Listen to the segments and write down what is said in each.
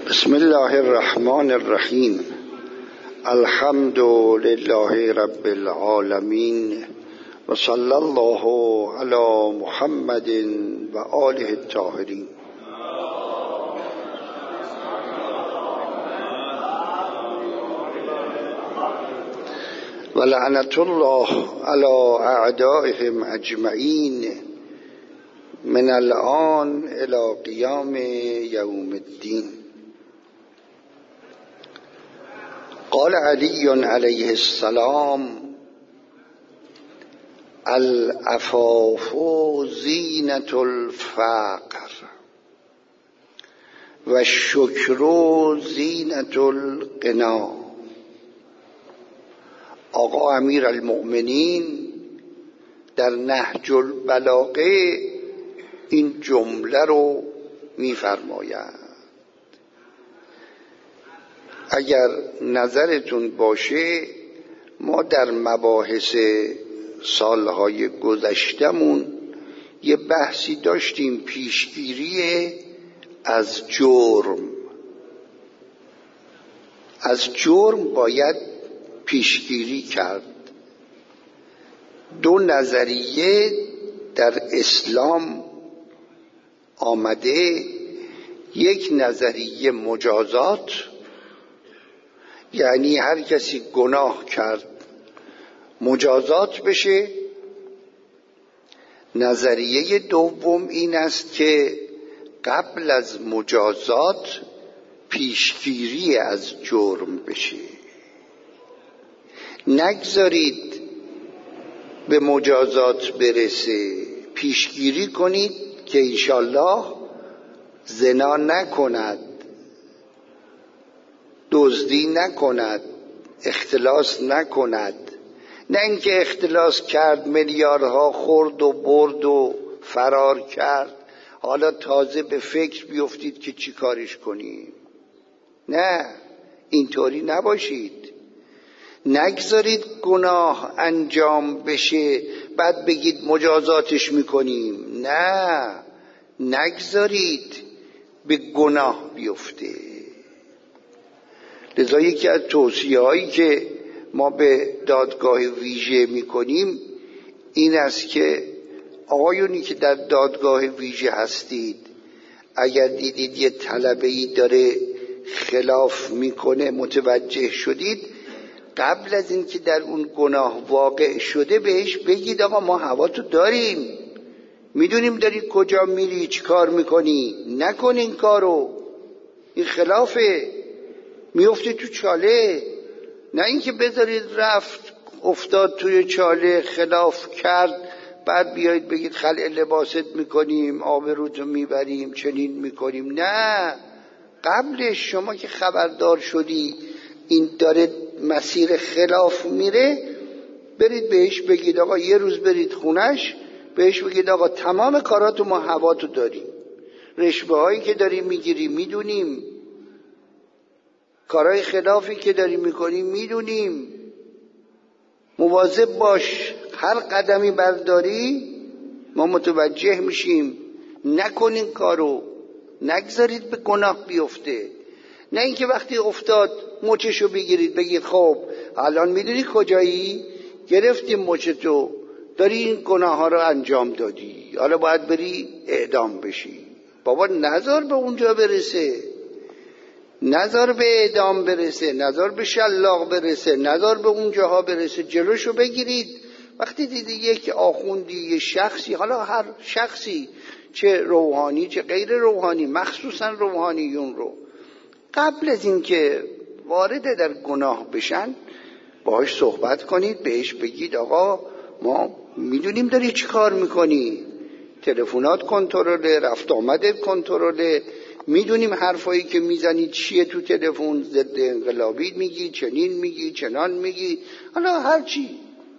بسم الله الرحمن الرحیم. الحمد لله رب العالمین و صلی الله علی محمد و آله الطاهرین. و لعنت الله علی اعدائهم اجمعین من الآن الی قیام یوم الدین. قال علی علیه السلام: العفاف زینة الفقر و الشکر زینة الغنا. آقا امیرالمؤمنین در نهج البلاغه این جمله رو می‌فرماید. اگر نظرتون باشه ما در مباحث سالهای گذشتمون یه بحثی داشتیم، پیشگیری از جرم. از جرم باید پیشگیری کرد. دو نظریه در اسلام آمده، یک نظریه مجازات، یعنی هر کسی گناه کرد مجازات بشه. نظریه دوم این است که قبل از مجازات پیشگیری از جرم بشه. نگذارید به مجازات برسه، پیشگیری کنید که انشالله زنا نکند، دزدی نکند، اختلاس نکند. نه اینکه اختلاس کرد، میلیاردها خورد و برد و فرار کرد، حالا تازه به فکر بیفتید که چی کارش کنیم. نه، اینطوری نباشید. نگذارید گناه انجام بشه بعد بگید مجازاتش میکنیم. نه، نگذارید به گناه بیفته. لذا یکی از توصیه هایی که ما به دادگاه ویژه میکنیم این است که آقایونی که در دادگاه ویژه هستید، اگر دیدید یه طلبه‌ای داره خلاف میکنه، متوجه شدید، قبل از این که در اون گناه واقع شده بهش بگید آقا ما هواتو داریم، میدونیم داری کجا میری، چی کار میکنی، نکن این کارو، این خلافه، میفتی تو چاله. نه اینکه بذارید رفت افتاد توی چاله، خلاف کرد، بعد بیایید بگید خلع لباست میکنیم، آبروتو میبریم، چنین میکنیم. نه، قبلش شما که خبردار شدی این داره مسیر خلاف میره، برید بهش بگید آقا یه روز برید خونش، بهش بگید آقا تمام کاراتو ما هواتو داریم، رشوه هایی که داری میگیری میدونیم، کارهای خلافی که داری میکنی میدونیم، مواظب باش، هر قدمی برداری ما متوجه میشیم، نکنین کارو، نگذارید به گناه بیفته. نه اینکه وقتی افتاد مچشو بگیرید بگید خب الان میدونی کجایی، گرفتیم مچتو، داری این گناه ها رو انجام دادی، حالا باید بری اعدام بشی. بابا نذار به اونجا برسه، نذار به اعدام برسه، نذار به شلاق برسه، نذار به اونجاها برسه، جلوشو بگیرید. وقتی دیدی یک آخوندی، یک شخصی، حالا هر شخصی، چه روحانی چه غیر روحانی، مخصوصا روحانیون رو، قبل از این که وارد در گناه بشن باهاش صحبت کنید، بهش بگید آقا ما میدونیم داری چی کار میکنی، تلفنات کنترله، رفت آمدت کنترله، میدونیم حرفایی که میزنی چیه تو تلفن، ضد انقلابی میگی، چنین میگی، چنان میگی، حالا هر چی،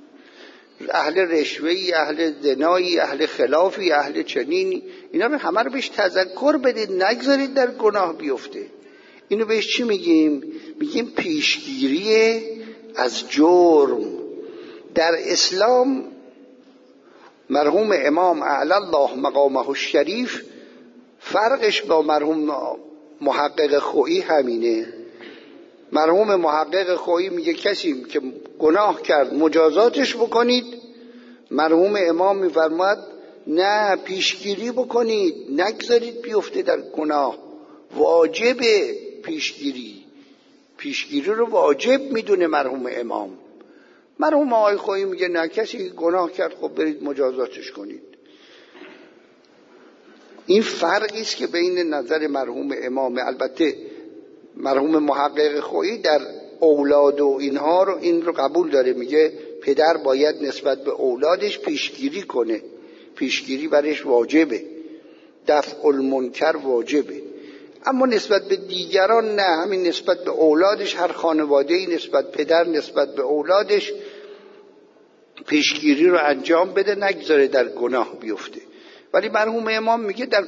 اهل رشوهی، اهل زنایی، اهل خلافی، اهل چنین، اینا رو همه رو بهش تذکر بدید، نگذارید در گناه بیفته. اینو بهش چی میگیم؟ میگیم پیشگیری از جرم. در اسلام مرحوم امام اعلی الله مقامه الشریف فرقش با مرحوم محقق خویی همینه. مرحوم محقق خویی میگه کسی که گناه کرد مجازاتش بکنید. مرحوم امام میفرماد نه، پیشگیری بکنید، نگذارید بیفته در گناه. واجبه پیشگیری رو واجب میدونه مرحوم امام. مرحوم آقای خویی میگه نه، کسی گناه کرد خب برید مجازاتش کنید. این فرقی است که بین نظر مرحوم امام، البته مرحوم محقق خویی در اولاد و اینها رو این رو قبول داره، میگه پدر باید نسبت به اولادش پیشگیری کنه، پیشگیری برش واجبه، دفع المنکر واجبه. اما نسبت به دیگران نه، همین نسبت به اولادش، هر خانواده‌ای نسبت پدر نسبت به اولادش پیشگیری رو انجام بده، نگذاره در گناه بیفته. ولی مرحوم امام میگه در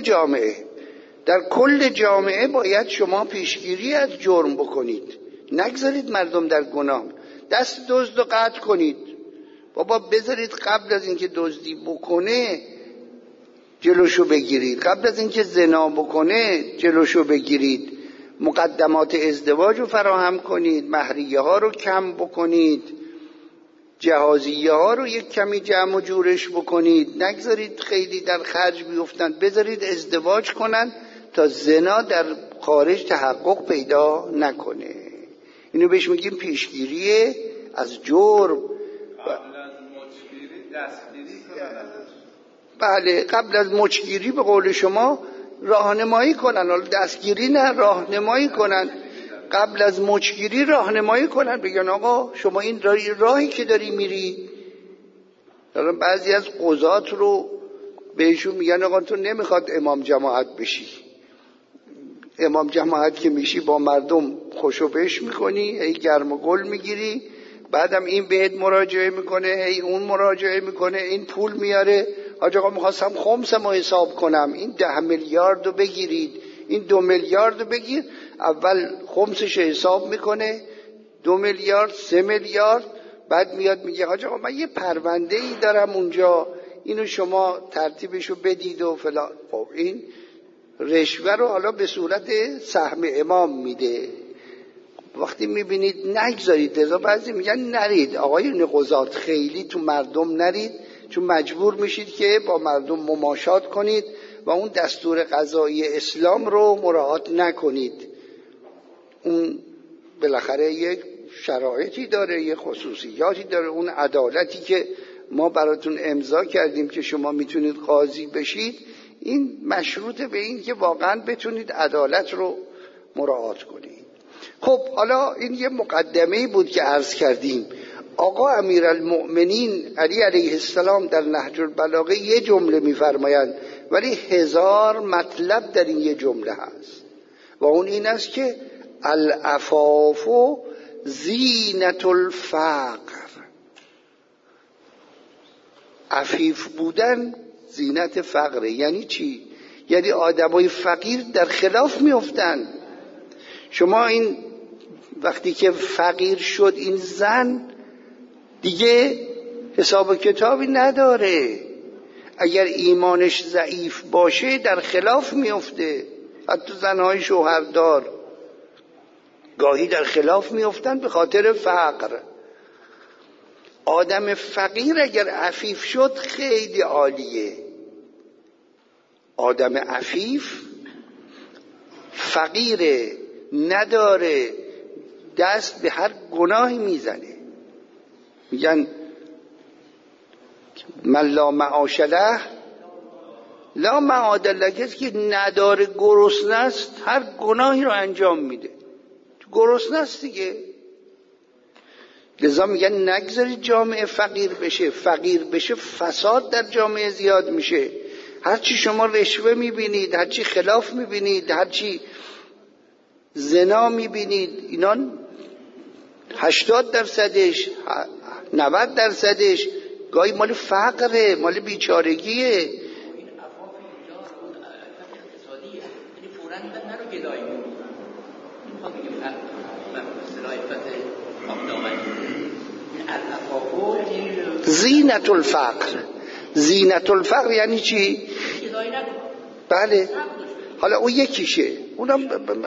کل جامعه باید شما پیشگیری از جرم بکنید، نگذارید مردم در گناه. دست دزد رو قطع کنید، بابا بذارید قبل از اینکه دزدی بکنه جلوشو بگیرید، قبل از اینکه زنا بکنه جلوشو بگیرید، مقدمات ازدواج رو فراهم کنید، مهریه ها رو کم بکنید، جهازیه ها رو یک کمی جمع و جورش بکنید، نگذارید خیلی در خرج بیفتن، بذارید ازدواج کنن تا زنا در خارج تحقق پیدا نکنه. اینو بهش میگیم پیشگیری از جرم. بله، قبل از مچگیری به قول شما راهنمایی کنن، حالا دستگیری نه، راهنمایی کنن. قبل از مچگیری راهنمایی کنن، بگن آقا شما این راهی که داری میری. حالا بعضی از قضات رو بهشون میگن آقا تو نمیخواد امام جماعت بشی، امام جماعت که میشی با مردم خوشو بش میکنی، هی گرم و گل میگیری، بعدم این بهت مراجعه میکنه، هی اون مراجعه میکنه، این پول میاره، حاج آقا میخواستم خمسم رو حساب کنم، این 10 میلیارد رو بگیرید، این 2 میلیارد رو بگیر. اول خمسش حساب میکنه 2 میلیارد 3 میلیارد، بعد میاد میگه حاج آقا من یه پرونده ای دارم اونجا، اینو شما ترتیبشو بدید و فلان. خب این رشوه رو حالا به صورت سهم امام میده. وقتی میبینید نگذارید، لذا بعضی میگن نرید آقایون قضات، خیلی تو مردم نرید، چون مجبور میشید که با مردم مماشات کنید و اون دستور قضایی اسلام رو مراعات نکنید. اون بالاخره یک شرایطی داره، یک خصوصیاتی داره. اون عدالتی که ما براتون امضا کردیم که شما میتونید قاضی بشید، این مشروط به این که واقعا بتونید عدالت رو مراعات کنید. خب حالا این یه مقدمه‌ای بود که عرض کردیم. آقا امیرالمؤمنین علی علیه السلام در نهج البلاغه یه جمله میفرمایند، ولی 1000 مطلب در این یه جمله هست و اون این است که العفاف زینت الفقر. عفیف بودن زینت فقره. یعنی چی؟ یعنی آدمای فقیر در خلاف میافتن. شما این وقتی که فقیر شد این زن دیگه حساب کتابی نداره، اگر ایمانش ضعیف باشه در خلاف میفته. حتی زنهای شوهردار گاهی در خلاف میفتن به خاطر فقر. آدم فقیر اگر عفیف شد خیلی عالیه. آدم عفیف فقیره، نداره، دست به هر گناهی میزنه. میگن من لا معاش له لا معاد له. کسی که نداره، گرسنه است، هر گناهی رو انجام میده. گرسنه است دیگه. لذا میگن نگذارید جامعه فقیر بشه. فقیر بشه فساد در جامعه زیاد میشه. هرچی شما رشوه میبینید، هرچی خلاف میبینید، هرچی زنا میبینید، اینا 80%ش 90%ش گاهی مال فقره، مال بیچارگیه. این عفاف اینجا اقتصادیه، یعنی فوراً نرو گدایی کنی. میخوام بگم اصطلاح زینت الفقر. زینت الفقر یعنی چی؟ بله، حالا اون اونم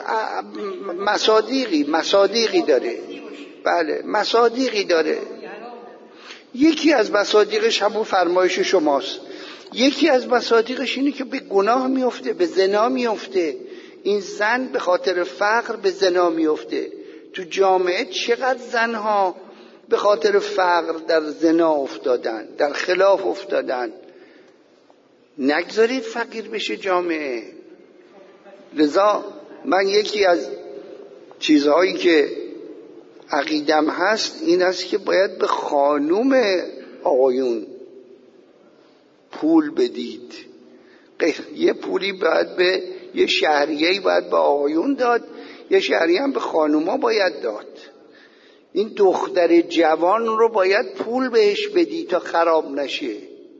مصادیقی داره. بله مصادیقی داره. یکی از مصادیقش همون فرمایش شماست. یکی از مصادیقش اینه که به گناه میفته، به زنا میفته. این زن به خاطر فقر به زنا میفته. تو جامعه چقدر زنها به خاطر فقر در زنا افتادن، در خلاف افتادن. نگذارید فقیر بشه جامعه. لذا من یکی از چیزهایی که عقیدم هست این است که باید به خانوم آقایون پول بدید. یه پولی باید به یه شهریه‌ای باید به آقایون داد، یه شهریه هم به خانوما باید داد. این دختر جوان رو باید پول بهش بدی تا خراب نشه.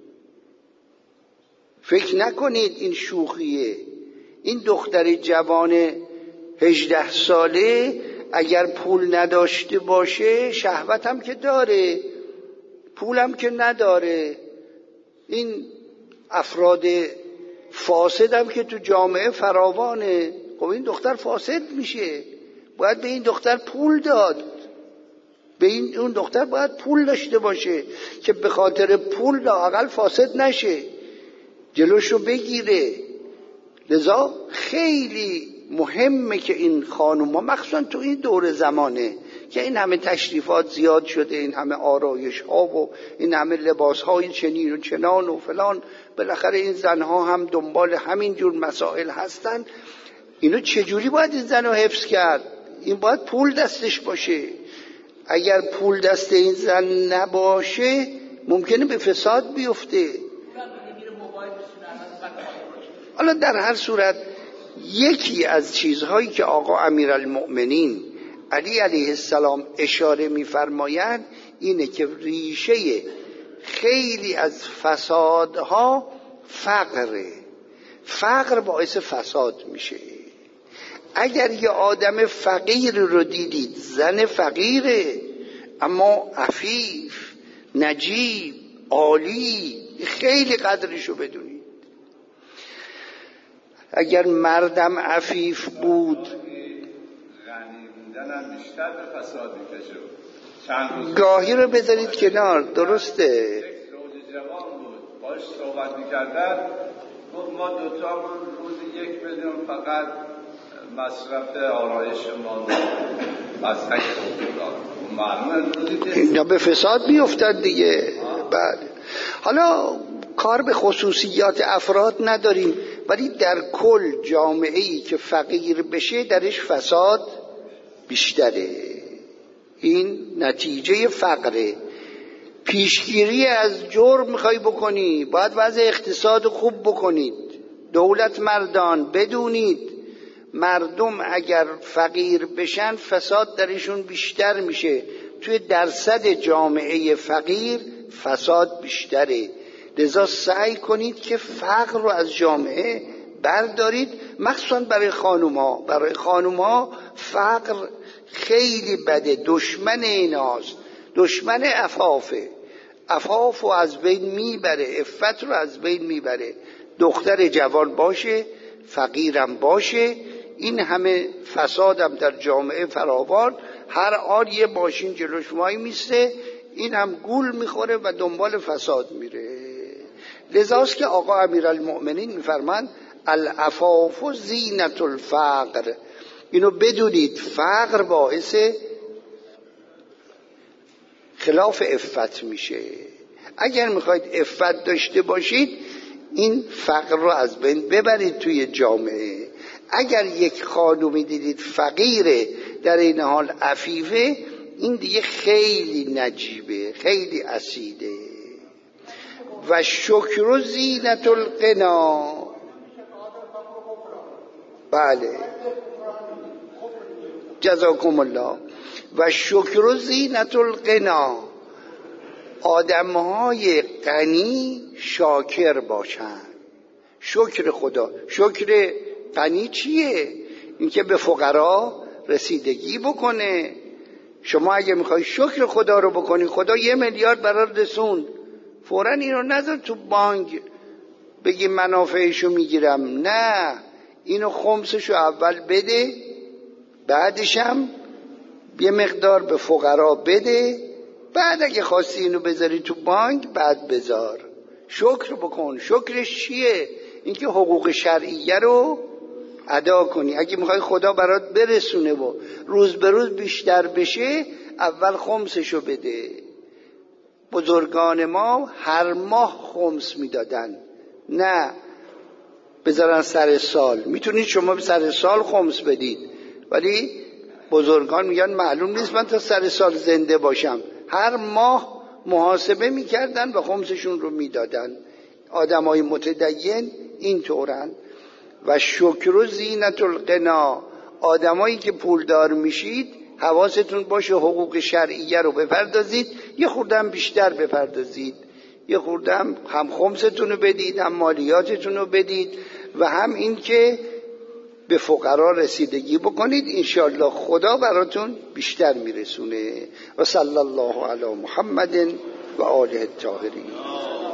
فکر نکنید این شوخیه. این دختر جوان 18 ساله اگر پول نداشته باشه، شهوت هم که داره، پول هم که نداره. این افراد فاسد هم که تو جامعه فراوانه. خب این دختر فاسد میشه. باید به این دختر پول داد. اون دختر باید پول داشته باشه که به خاطر پول لااقل فاسد نشه، جلوشو بگیره. لذا خیلی مهمه که این خانوما مخصوصا تو این دور زمانه که این همه تشریفات زیاد شده، این همه آرایش ها و این همه لباس های چنین و چنان و فلان، بالاخره این زنها هم دنبال همین جور مسائل هستن. اینو چجوری باید این زن رو حفظ کرد؟ این باید پول دستش باشه. اگر پول دست این زن نباشه ممکنه به فساد بیفته. حالا در هر صورت یکی از چیزهایی که آقا امیرالمؤمنین علی علیه السلام اشاره می‌فرمایند اینه که ریشه خیلی از فسادها فقره. فقر باعث فساد میشه. اگر یه آدم فقیر رو دیدید، زن فقیره اما عفیف، نجیب، عالی، خیلی قدرشو بدونید. اگر مردم عفیف بود غنی بودنم بیشتر به فساد میکشه. گاهی رو بذارید کنار. درسته. یک زوج جوان بود، باش صحبت میکردن، گفت ما دوتامون روزی 1 میلیون فقط مصرف آرایش ما مسخره معلومه اینا به فساد بیفتد دیگه. بعد حالا کار به خصوصیات افراد نداریم، ولی در کل جامعه‌ای که فقیر بشه درش فساد بیشتره. این نتیجه فقره. پیشگیری از جرم میخوای بکنی، باید وضع اقتصاد خوب بکنید. دولت مردان بدونید مردم اگر فقیر بشن فساد درشون بیشتر میشه. توی درصد جامعه فقیر فساد بیشتره. لذا سعی کنید که فقر رو از جامعه بردارید، مخصوصا برای خانوما. برای خانوما فقر خیلی بده، دشمن ایناست، دشمن عفافه. عفاف رو از بین میبره، عفت رو از بین میبره. دختر جوان باشه، فقیرم باشه، این همه فسادم در جامعه فراوان. هر آن یه ماشین جلوش وای میسته، این هم گول میخوره و دنبال فساد میره. لذاست که آقا امیرالمؤمنین میفرمند العفاف زینت الفقر. اینو بدونید، فقر باعث خلاف عفت میشه. اگر میخواید عفت داشته باشید این فقر رو از بین ببرید توی جامعه. اگر یک خانومی دیدید فقیره در این حال عفیفه، این دیگه خیلی نجیبه، خیلی اسیده. و شکر زینت الغنا. بله جزاکم الله. و شکر زینت الغنا. آدمهای غنی شاکر باشن. شکر خدا. شکر غنی چیه؟ اینکه به فقرا رسیدگی بکنه. شما اگه میخوای شکر خدا رو بکنی، خدا 1 میلیارد برات رسون، فوراً این رو نذار تو بانک بگی منافعشو میگیرم. نه، اینو خمسشو اول بده، بعدش هم یه مقدار به فقرا بده، بعد اگه خواستی اینو بذاری تو بانک بعد بذار. شکر بکن. شکرش چیه؟ اینکه حقوق شرعیه رو ادا کنی. اگه میخوای خدا برات برسونه و روز به روز بیشتر بشه، اول خمسشو بده. بزرگان ما هر ماه خمس میدادن، نه بذارن سر سال. میتونید شما سر سال خمس بدید، ولی بزرگان میگن معلوم نیست من تا سر سال زنده باشم. هر ماه محاسبه میکردن و خمسشون رو میدادن. آدمای متدین این طورن. و شکر و زینت الغنا، آدمایی که پولدار میشید حواستون باشه حقوق شرعیه رو بپردازید، یه خورده هم بیشتر بپردازید، یه خورده هم خمستون رو بدید، هم مالیاتتون رو بدید و هم این که به فقرا رسیدگی بکنید. انشاءالله خدا براتون بیشتر میرسونه. و صلی الله علی محمد و آله الطاهرین.